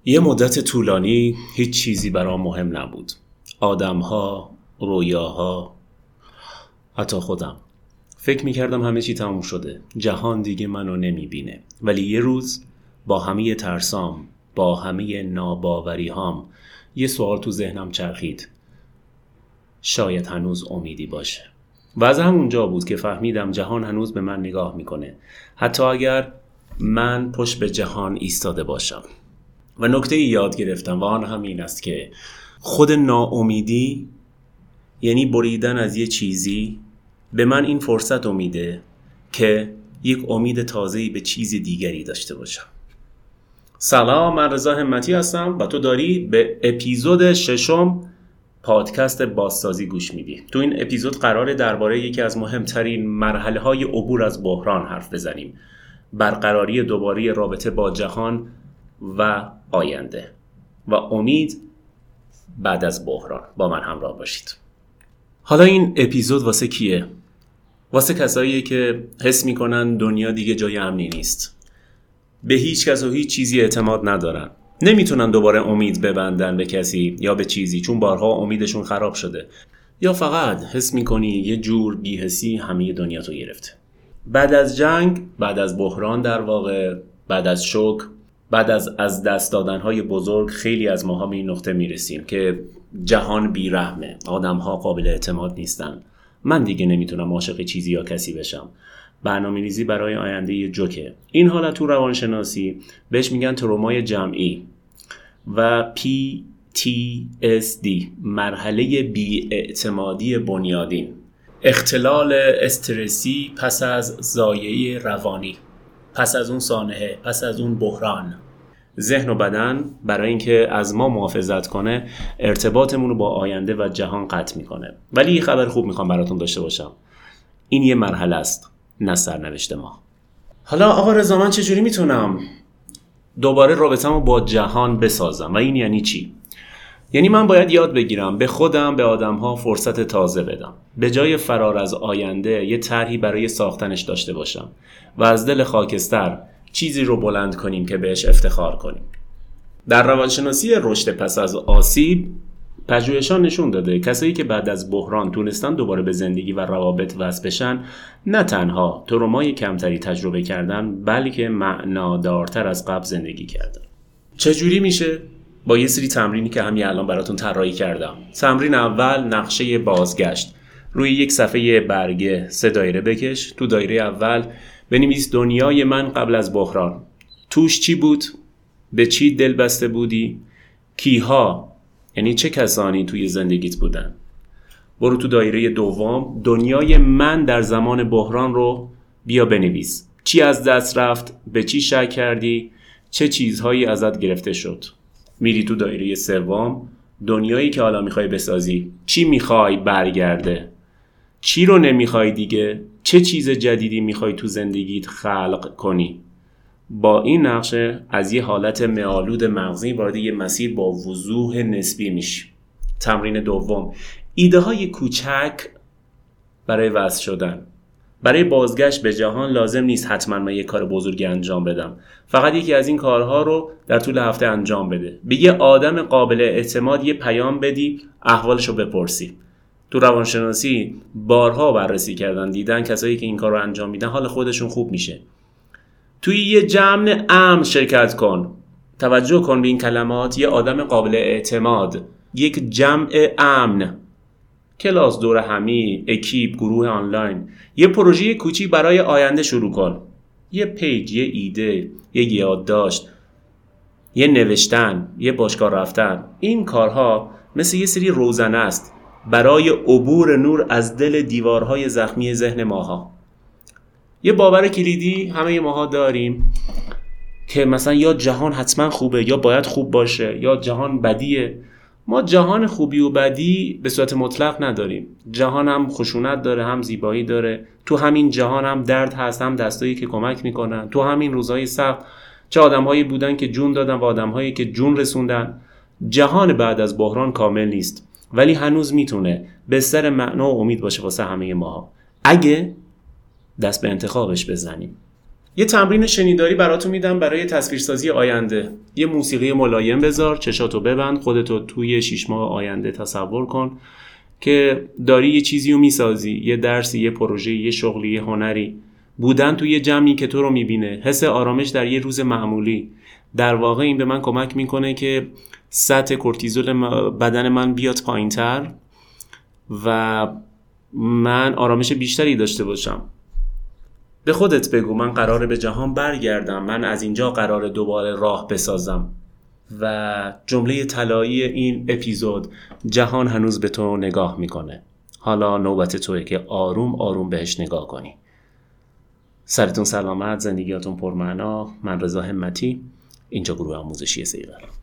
یه مدت طولانی هیچ چیزی برام مهم نبود. آدم‌ها، رویاها، حتی خودم. فکر می‌کردم همه چی تموم شده. جهان دیگه منو نمی‌بینه. ولی یه روز با همه ترسام، با همه ناباوری‌هام، یه سوال تو ذهنم چرخید. شاید هنوز امیدی باشه. و از همونجا بود که فهمیدم جهان هنوز به من نگاه می‌کنه. حتی اگر من پشت به جهان ایستاده باشم. و نکته‌ای یاد گرفتم و آن هم این است که خود ناامیدی یعنی بریدن از یه چیزی به من این فرصت میده که یک امید تازه‌ای به چیز دیگری داشته باشم. سلام، من رضا همتی هستم و تو داری به اپیزود 6 پادکست بازسازی گوش میدی. تو این اپیزود قراره درباره یکی از مهمترین مرحله‌های عبور از بحران حرف بزنیم. برقراری دوباره رابطه با جهان و آینده و امید بعد از بحران. با من همراه باشید. حالا این اپیزود واسه کیه؟ واسه کساییه که حس میکنن دنیا دیگه جای امنی نیست. به هیچ کس و هیچ چیزی اعتماد ندارن. نمیتونن دوباره امید ببندن به کسی یا به چیزی چون بارها امیدشون خراب شده. یا فقط حس میکنی یه جور بی‌حسی همه دنیا تو گرفته. بعد از جنگ، بعد از بحران در واقع، بعد از شوک، بعد از دست دادن‌های بزرگ خیلی از ماها به این نقطه میرسیم که جهان بی‌رحمه، آدم‌ها قابل اعتماد نیستن. من دیگه نمیتونم عاشق چیزی یا کسی بشم. برنامه‌ریزی برای آینده جوکه. این حالت تو روانشناسی بهش میگن ترومای جمعی و PTSD، مرحله بی‌اعتمادی بنیادین. اختلال استرسی پس از ضایعه روانی، پس از اون سانحه، پس از اون بحران. ذهن و بدن برای اینکه از ما محافظت کنه ارتباطمون رو با آینده و جهان قطع میکنه. ولی یه خبر خوب میخوام براتون داشته باشم. این یه مرحله است، نه سرنوشت ما. حالا آقا رضا، من چجوری میتونم دوباره رابطه‌مو با جهان بسازم و این یعنی چی؟ یعنی من باید یاد بگیرم به خودم، به آدم‌ها فرصت تازه بدم. به جای فرار از آینده یه طرحی برای ساختنش داشته باشم و از دل خاکستر چیزی رو بلند کنیم که بهش افتخار کنیم. در روانشناسی رشد پس از آسیب پژوهش‌ها نشون داده کسایی که بعد از بحران تونستن دوباره به زندگی و روابط وصل بشن نه تنها ترومای کمتری تجربه کردن بلکه معنادارتر از قبل زندگی کردن. چجوری میشه؟ با یه سری تمرینی که همین الان براتون طراحی کردم. تمرین اول، نقشه بازگشت. روی یک صفحه برگه 3 دایره بکش. تو دایره اول بنویس دنیای من قبل از بحران. توش چی بود؟ به چی دل بسته بودی؟ کیها؟ یعنی چه کسانی توی زندگیت بودن؟ برو تو دایره دوم، دنیای من در زمان بحران رو بیا بنویس. چی از دست رفت؟ به چی شک کردی؟ چه چیزهایی ازت گرفته شد؟ میری تو دایره سوم، دنیایی که حالا میخوای بسازی. چی میخوای برگرده؟ چی رو نمیخوای دیگه؟ چه چیز جدیدی میخوای تو زندگیت خلق کنی؟ با این نقشه از یه حالت معالود مغزی وارد یه مسیر با وضوح نسبی میشی. تمرین دوم، ایده های کوچک برای وصل شدن. برای بازگشت به جهان لازم نیست حتما من یه کار بزرگی انجام بدم. فقط یکی از این کارها رو در طول هفته انجام بده. به یه آدم قابل اعتماد یه پیام بدی، احوالشو بپرسی. تو روانشناسی بارها بررسی کردن، دیدن کسایی که این کار رو انجام میدن حال خودشون خوب میشه. توی یه جمع امن شرکت کن. توجه کن به این کلمات. یه آدم قابل اعتماد، یک جمع امن، کلاس، دور همی، اکیپ، گروه آنلاین. یه پروژه کوچیک برای آینده شروع کن. یه پیج، یه ایده، یه یادداشت، یه نوشتن، یه باشگاه رفتن. این کارها مثل یه سری روزنه است برای عبور نور از دل دیوارهای زخمی ذهن ماها. یه باور کلیدی همه ماها داریم که مثلا یا جهان حتما خوبه یا باید خوب باشه یا جهان بدیه. ما جهان خوبی و بدی به صورت مطلق نداریم. جهان هم خشونت داره، هم زیبایی داره. تو همین جهان هم درد هست، هم دستایی که کمک میکنن. تو همین روزهای سخت چه آدمهایی بودن که جون دادن و آدمهایی که جون رسوندن. جهان بعد از بحران کامل نیست ولی هنوز میتونه بستر معنا و امید باشه واسه همه ماها اگه دست به انتخابش بزنیم. یه تمرین شنیداری براتون میدم برای تصویرسازی آینده. یه موسیقی ملایم بذار، چشاتو ببند، خودتو توی 6 ماه آینده تصور کن که داری یه چیزی رو میسازی، یه درسی، یه پروژه، یه شغلی، یه هنری. بودن توی یه جمعی که تو رو میبینه، حس آرامش در یه روز معمولی. در واقع این به من کمک میکنه که سطح کورتیزول بدن من بیاد پایین‌تر و من آرامش بیشتری داشته باشم. به خودت بگو من قراره به جهان برگردم، من از اینجا قراره دوباره راه بسازم. و جمله طلایی این اپیزود: جهان هنوز به تو نگاه میکنه، حالا نوبت توئه که آروم آروم بهش نگاه کنی. سرتون سلامت، زندگیاتون پرمعنا. من رضا همتی، اینجا گروه آموزشی سیقل.